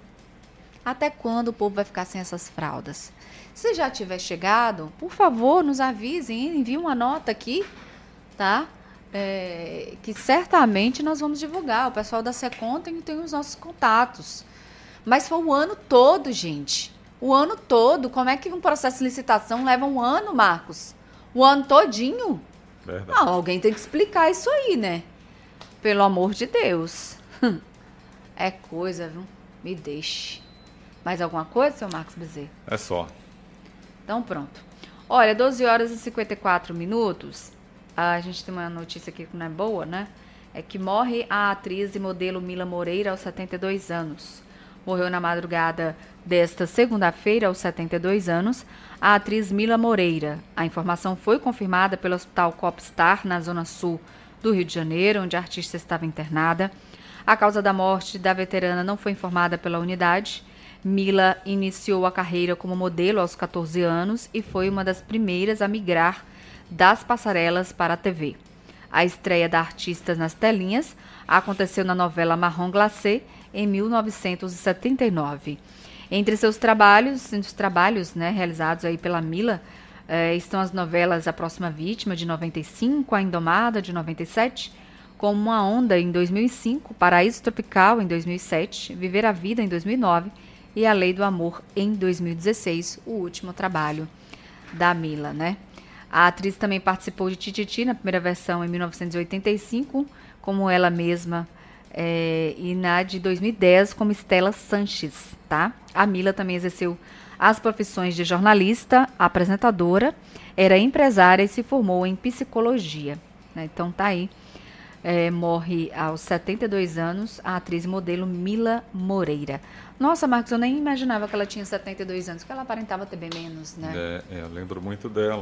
Até quando o povo vai ficar sem essas fraldas? Se já tiver chegado, por favor, nos avisem, envie uma nota aqui, tá? Que certamente nós vamos divulgar. O pessoal da Secom tem os nossos contatos. Mas foi o ano todo, gente. O ano todo. Como é que um processo de licitação leva um ano, Marcos? O ano todinho? Verdade. Não, alguém tem que explicar isso aí, né? Pelo amor de Deus. É coisa, viu? Me deixe. Mais alguma coisa, seu Marcos Bezerra? É só. Então, pronto. Olha, 12 horas e 54 minutos. A gente tem uma notícia aqui que não é boa, né? É que morre a atriz e modelo Mila Moreira aos 72 anos. Morreu na madrugada desta segunda-feira, aos 72 anos, a atriz Mila Moreira. A informação foi confirmada pelo Hospital Copstar, na zona sul do Rio de Janeiro, onde a artista estava internada. A causa da morte da veterana não foi informada pela unidade. Mila iniciou a carreira como modelo aos 14 anos e foi uma das primeiras a migrar das passarelas para a TV. A estreia da artista nas telinhas aconteceu na novela Marrom Glacé, em 1979. Entre seus trabalhos, né, realizados aí pela Mila, estão as novelas A Próxima Vítima, de 95, A Indomada, de 97, Como uma Onda, em 2005, Paraíso Tropical, em 2007, Viver a Vida, em 2009 e A Lei do Amor, em 2016, o último trabalho da Mila, né? A atriz também participou de Tititi, na primeira versão, em 1985, como ela mesma, e na de 2010 como Estela Sanches, tá? A Mila também exerceu as profissões de jornalista, apresentadora, era empresária e se formou em psicologia, né? Então tá aí, morre aos 72 anos a atriz e modelo Mila Moreira. Nossa, Marcos, eu nem imaginava que ela tinha 72 anos, porque ela aparentava ter bem menos, né? Eu lembro muito dela.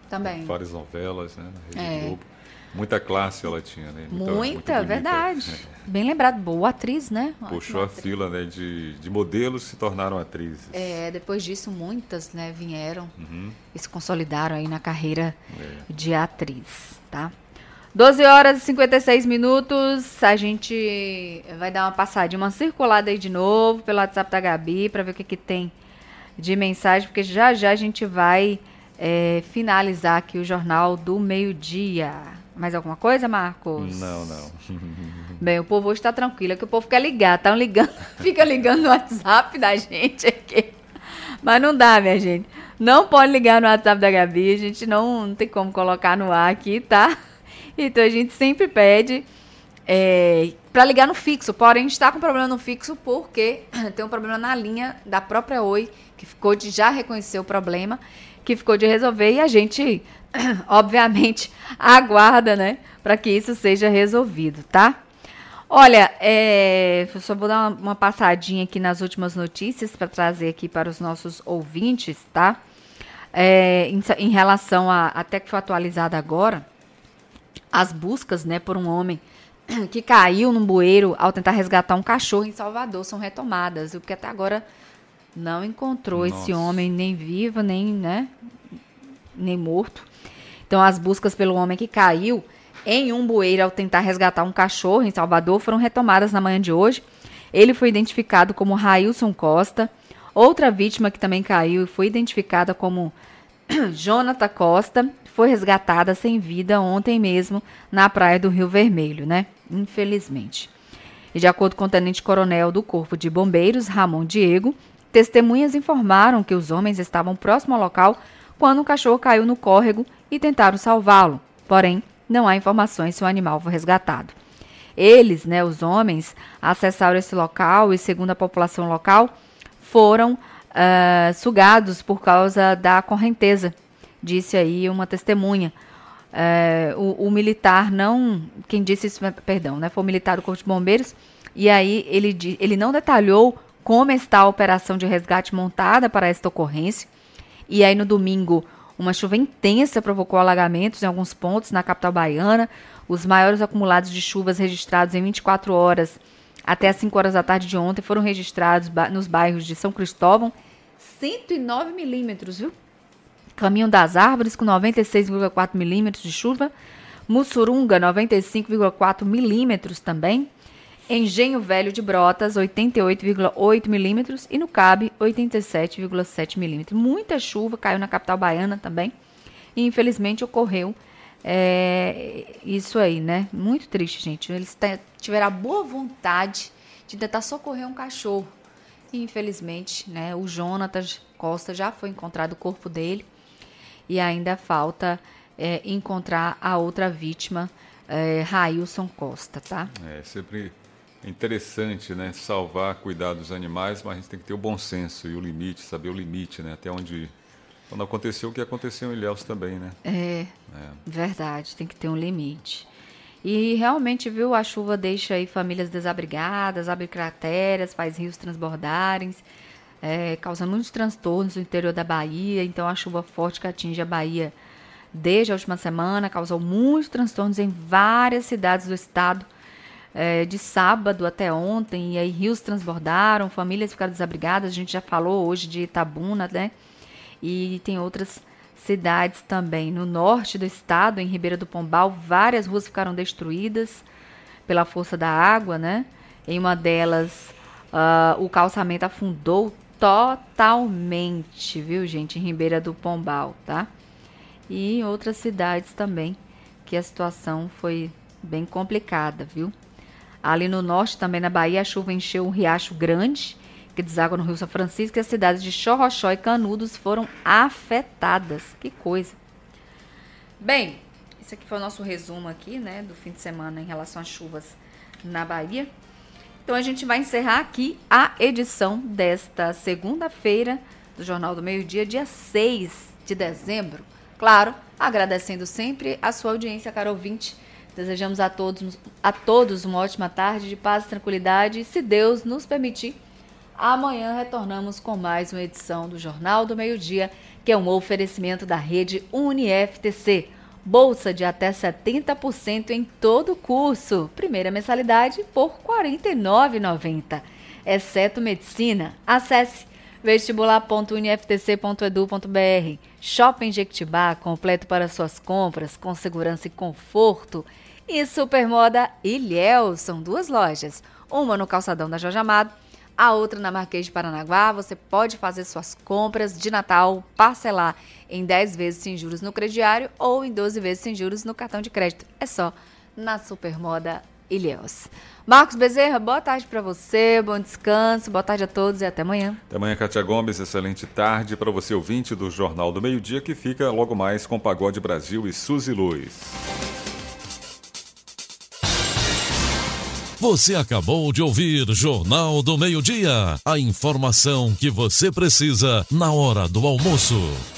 Também. Várias novelas, né, na Rede Globo. Muita classe ela tinha, né? Muita, verdade. Bem lembrado, boa atriz, né? Puxou a fila, né, de modelos se tornaram atrizes. Depois disso, muitas, né, vieram e se consolidaram aí na carreira de atriz, tá? 12 horas e 56 minutos, a gente vai dar uma passadinha, uma circulada aí de novo pelo WhatsApp da Gabi para ver o que tem de mensagem, porque já a gente vai finalizar aqui o Jornal do Meio-Dia. Mais alguma coisa, Marcos? Não. Bem, o povo hoje tá tranquilo, é que o povo quer ligar, fica ligando no WhatsApp da gente aqui. Mas não dá, minha gente. Não pode ligar no WhatsApp da Gabi, a gente não tem como colocar no ar aqui, tá? Então a gente sempre pede para ligar no fixo, porém a gente está com problema no fixo porque tem um problema na linha da própria Oi, que ficou de já reconhecer o problema, que ficou de resolver e a gente, obviamente, aguarda, né, para que isso seja resolvido, tá? Olha, eu só vou dar uma passadinha aqui nas últimas notícias para trazer aqui para os nossos ouvintes, tá? Em relação até que foi atualizada agora, as buscas, né, por um homem que caiu num bueiro ao tentar resgatar um cachorro em Salvador são retomadas, porque até agora não encontrou esse homem nem vivo, nem morto. Então, as buscas pelo homem que caiu em um bueiro ao tentar resgatar um cachorro em Salvador foram retomadas na manhã de hoje. Ele foi identificado como Railson Costa. Outra vítima que também caiu foi identificada como Jonathan Costa. Foi resgatada sem vida ontem mesmo na praia do Rio Vermelho, né? Infelizmente. E de acordo com o tenente-coronel do Corpo de Bombeiros, Ramon Diego, testemunhas informaram que os homens estavam próximo ao local quando o cachorro caiu no córrego e tentaram salvá-lo. Porém, não há informações se o animal foi resgatado. Eles, né, os homens, acessaram esse local e, segundo a população local, foram sugados por causa da correnteza, disse aí uma testemunha. O militar não... Quem disse isso, perdão, né, foi o militar do Corpo de Bombeiros, e aí ele não detalhou como está a operação de resgate montada para esta ocorrência. E aí no domingo, uma chuva intensa provocou alagamentos em alguns pontos na capital baiana. Os maiores acumulados de chuvas registrados em 24 horas até as 5 horas da tarde de ontem foram registrados nos bairros de São Cristóvão, 109 milímetros, viu? Caminho das Árvores, com 96,4 milímetros de chuva. Mussurunga, 95,4 milímetros também. Engenho Velho de Brotas, 88,8 milímetros. E no Cabe, 87,7 milímetros. Muita chuva caiu na capital baiana também. E infelizmente ocorreu isso aí, né? Muito triste, gente. Eles tiveram a boa vontade de tentar socorrer um cachorro. E infelizmente, né, o Jonathan Costa já foi encontrado o corpo dele. E ainda falta encontrar a outra vítima, Railson Costa, tá? É sempre interessante, né? Salvar, cuidar dos animais, mas a gente tem que ter o bom senso e o limite, saber o limite, né? Até onde... Quando aconteceu o que aconteceu em Ilhéus também, né? Verdade, tem que ter um limite. E realmente, viu, a chuva deixa aí famílias desabrigadas, abre crateras, faz rios transbordarem, causando muitos transtornos no interior da Bahia. Então, a chuva forte que atinge a Bahia desde a última semana causou muitos transtornos em várias cidades do estado, de sábado até ontem. E aí, rios transbordaram, famílias ficaram desabrigadas. A gente já falou hoje de Itabuna, né? E tem outras cidades também. No norte do estado, em Ribeira do Pombal, várias ruas ficaram destruídas pela força da água, né? Em uma delas, o calçamento afundou totalmente, viu, gente? Em Ribeira do Pombal, tá? E em outras cidades também, que a situação foi bem complicada, viu? Ali no norte, também na Bahia, a chuva encheu um riacho grande, que deságua no Rio São Francisco, e as cidades de Xorroxó e Canudos foram afetadas. Que coisa. Bem, esse aqui foi o nosso resumo aqui, né, do fim de semana em relação às chuvas na Bahia. Então a gente vai encerrar aqui a edição desta segunda-feira do Jornal do Meio-Dia, dia 6 de dezembro. Claro, agradecendo sempre a sua audiência, caro ouvinte. Desejamos a todos uma ótima tarde de paz e tranquilidade. E, se Deus nos permitir, Amanhã retornamos com mais uma edição do Jornal do Meio-Dia, que é um oferecimento da rede UniFTC. Bolsa de até 70% em todo o curso. Primeira mensalidade por R$ 49,90. Exceto medicina. Acesse vestibular.uniftc.edu.br. Shopping Jequitibá, completo para suas compras, com segurança e conforto. E Supermoda Ilhéus, são 2 lojas. Uma no calçadão da Jorge Amado, a outra na Marquês de Paranaguá. Você pode fazer suas compras de Natal, parcelar em 10 vezes sem juros no crediário ou em 12 vezes sem juros no cartão de crédito. É só na Supermoda Ilhéus. Marcos Bezerra, boa tarde para você, bom descanso, boa tarde a todos e até amanhã. Até amanhã, Kátia Gomes, excelente tarde para você, ouvinte do Jornal do Meio-Dia, que fica logo mais com Pagode Brasil e Suzy Luz. Você acabou de ouvir Jornal do Meio-Dia, a informação que você precisa na hora do almoço.